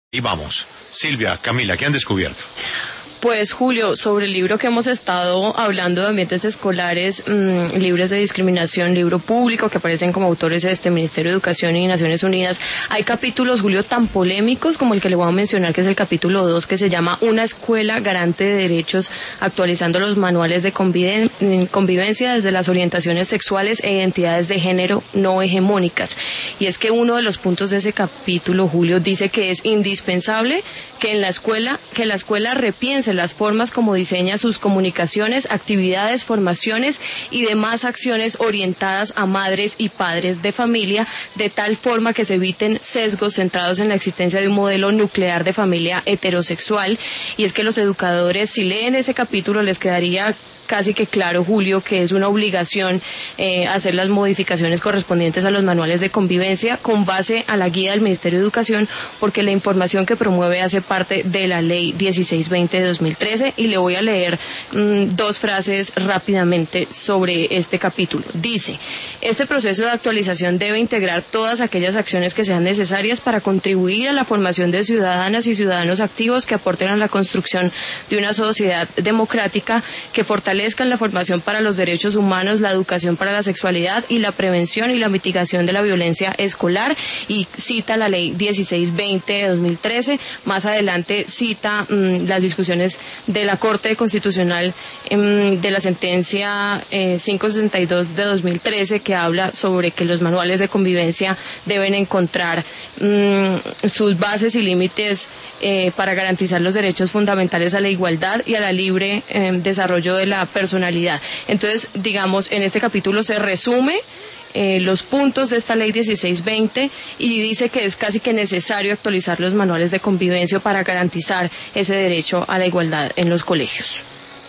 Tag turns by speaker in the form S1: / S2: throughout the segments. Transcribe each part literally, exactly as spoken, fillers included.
S1: Y vamos, Silvia, Camila, ¿qué han descubierto?
S2: Pues Julio, sobre el libro que hemos estado hablando de ambientes escolares mmm, libres de discriminación, libro público que aparecen como autores de este Ministerio de Educación y Naciones Unidas, hay capítulos, Julio, tan polémicos como el que le voy a mencionar, que es el capítulo dos, que se llama Una escuela garante de derechos, actualizando los manuales de conviven convivencia desde las orientaciones sexuales e identidades de género no hegemónicas. Y es que uno de los puntos de ese capítulo, Julio, dice que es indispensable que en la escuela, que la escuela repiense las formas como diseña sus comunicaciones, actividades, formaciones y demás acciones orientadas a madres y padres de familia, de tal forma que se eviten sesgos centrados en la existencia de un modelo nuclear de familia heterosexual. Y es que los educadores, si leen ese capítulo, les quedaría casi que claro, Julio, que es una obligación eh, hacer las modificaciones correspondientes a los manuales de convivencia con base a la guía del Ministerio de Educación, porque la información que promueve hace parte de la Ley dieciséis veinte de dos mil trece, y le voy a leer mmm, dos frases rápidamente sobre este capítulo. Dice: este proceso de actualización debe integrar todas aquellas acciones que sean necesarias para contribuir a la formación de ciudadanas y ciudadanos activos que aporten a la construcción de una sociedad democrática, que fortalezca la formación para los derechos humanos, la educación para la sexualidad y la prevención y la mitigación de la violencia escolar. Y cita la ley dieciséis veinte de dos mil trece, más adelante cita mmm, las discusiones de la Corte Constitucional mmm, de la sentencia eh, quinientos sesenta y dos de dos mil trece, que habla sobre que los manuales de convivencia deben encontrar mmm, sus bases y límites eh, para garantizar los derechos fundamentales a la igualdad y a la libre eh, desarrollo de la personalidad. Entonces, digamos, en este capítulo se resume eh, los puntos de esta ley dieciséis veinte y dice que es casi que necesario actualizar los manuales de convivencia para garantizar ese derecho a la igualdad en los colegios.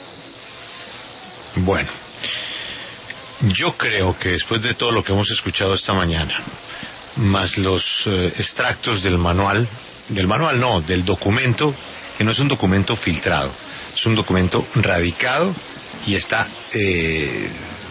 S1: Bueno, yo creo que después de todo lo que hemos escuchado esta mañana, más los eh, extractos del manual, del manual no, del documento, que no es un documento filtrado, es un documento radicado y está eh,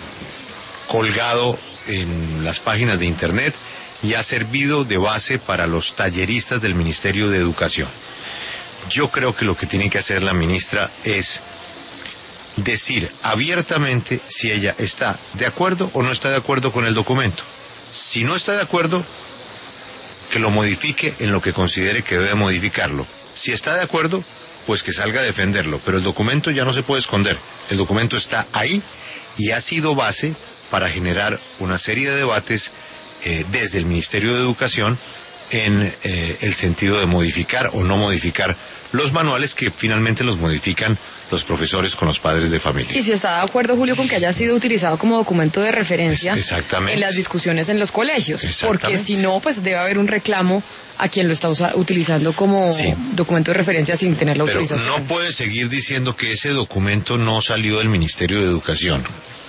S1: colgado en las páginas de internet y ha servido de base para los talleristas del Ministerio de Educación. Yo creo que lo que tiene que hacer la ministra es decir abiertamente si ella está de acuerdo o no está de acuerdo con el documento. Si no está de acuerdo, que lo modifique en lo que considere que debe modificarlo. Si está de acuerdo, pues que salga a defenderlo, pero el documento ya no se puede esconder, el documento está ahí y ha sido base para generar una serie de debates eh, desde el Ministerio de Educación en eh, el sentido de modificar o no modificar los manuales, que finalmente los modifican los profesores con los padres de familia.
S2: Y si está de acuerdo, Julio, con que haya sido utilizado como documento de referencia
S1: Exactamente.
S2: en las discusiones en los colegios, porque si no, pues debe haber un reclamo a quien lo está usa utilizando como sí. documento de referencia sin tener la
S1: Pero
S2: autorización.
S1: No puede seguir diciendo que ese documento no salió del Ministerio de Educación.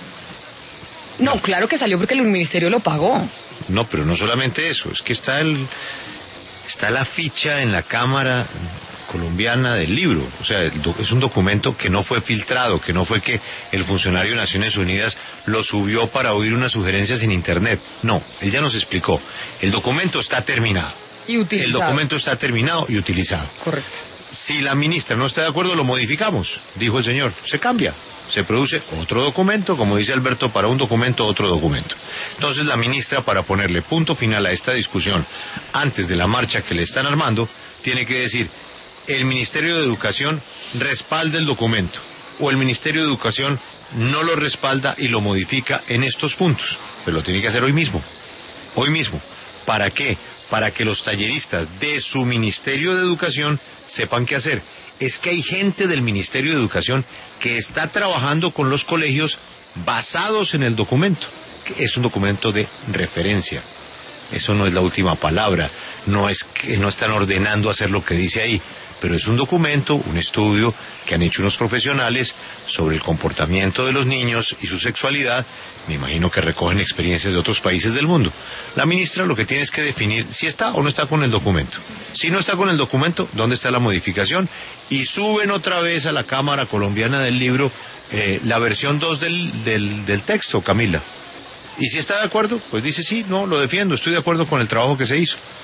S2: No, no, claro que salió porque el Ministerio lo pagó.
S1: No, pero no solamente eso, es que está el está la ficha en la Cámara Colombiana del libro, o sea, es un documento que no fue filtrado, que no fue que el funcionario de Naciones Unidas lo subió para oír unas sugerencias en internet. No, él ya nos explicó, el documento está terminado.
S2: Y utilizado.
S1: El documento está terminado y utilizado.
S2: Correcto.
S1: Si la ministra no está de acuerdo, lo modificamos, dijo el señor, se cambia, se produce otro documento, como dice Alberto, para un documento, otro documento. Entonces la ministra, para ponerle punto final a esta discusión, antes de la marcha que le están armando, tiene que decir: el Ministerio de Educación respalda el documento, o el Ministerio de Educación no lo respalda y lo modifica en estos puntos. Pero lo tiene que hacer hoy mismo, hoy mismo. ¿Para qué? Para que los talleristas de su Ministerio de Educación sepan qué hacer. Es que hay gente del Ministerio de Educación que está trabajando con los colegios basados en el documento. Es un documento de referencia. Eso no es la última palabra, no es que no están ordenando hacer lo que dice ahí, pero es un documento, un estudio que han hecho unos profesionales sobre el comportamiento de los niños y su sexualidad. Me imagino que recogen experiencias de otros países del mundo. La ministra lo que tiene es que definir si está o no está con el documento. Si no está con el documento, ¿dónde está la modificación? Y suben otra vez a la Cámara Colombiana del Libro eh, la versión dos del, del, del texto, Camila. Y si está de acuerdo, pues dice sí, no, lo defiendo, estoy de acuerdo con el trabajo que se hizo.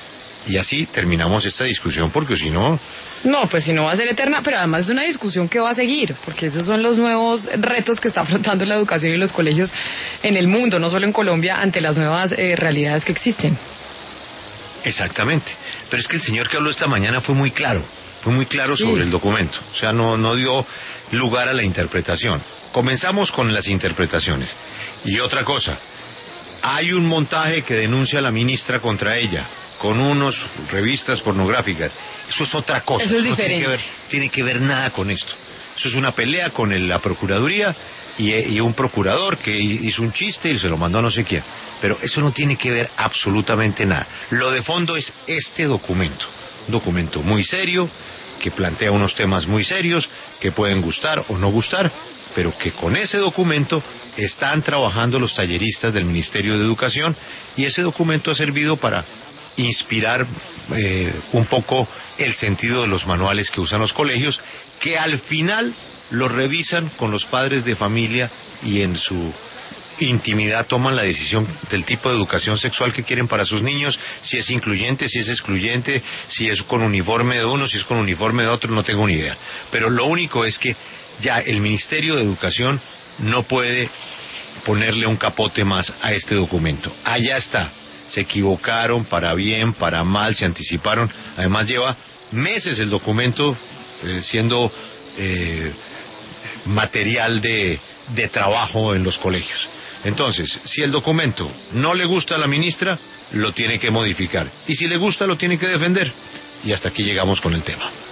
S1: Y así terminamos esta discusión, porque si no...
S3: No, pues si no va a ser eterna, pero además es una discusión que va a seguir, porque esos son los nuevos retos que está afrontando la educación y los colegios en el mundo, no solo en Colombia, ante las nuevas eh, realidades que existen.
S1: Exactamente. Pero es que el señor que habló esta mañana fue muy claro, fue muy claro sí. sobre el documento. O sea, no, no dio lugar a la interpretación. Comenzamos con las interpretaciones. Y otra cosa, hay un montaje que denuncia a la ministra contra ella, con unos revistas pornográficas. Eso es otra cosa.
S3: Eso es
S1: Eso no
S3: diferente.
S1: tiene que ver, tiene que ver nada con esto. Eso es una pelea con el, la Procuraduría y, y un procurador que hizo un chiste y se lo mandó a no sé quién. Pero eso no tiene que ver absolutamente nada. Lo de fondo es este documento. Un documento muy serio, que plantea unos temas muy serios, que pueden gustar o no gustar, pero que con ese documento están trabajando los talleristas del Ministerio de Educación, y ese documento ha servido para inspirar eh, un poco el sentido de los manuales que usan los colegios, que al final los revisan con los padres de familia y en su intimidad toman la decisión del tipo de educación sexual que quieren para sus niños, si es incluyente, si es excluyente, si es con uniforme de uno, si es con uniforme de otro, no tengo ni idea. Pero lo único es que ya el Ministerio de Educación no puede ponerle un capote más a este documento. Allá está. Se equivocaron para bien, para mal, se anticiparon. Además lleva meses el documento eh, siendo eh, material de, de trabajo en los colegios. Entonces, si el documento no le gusta a la ministra, lo tiene que modificar. Y si le gusta, lo tiene que defender. Y hasta aquí llegamos con el tema.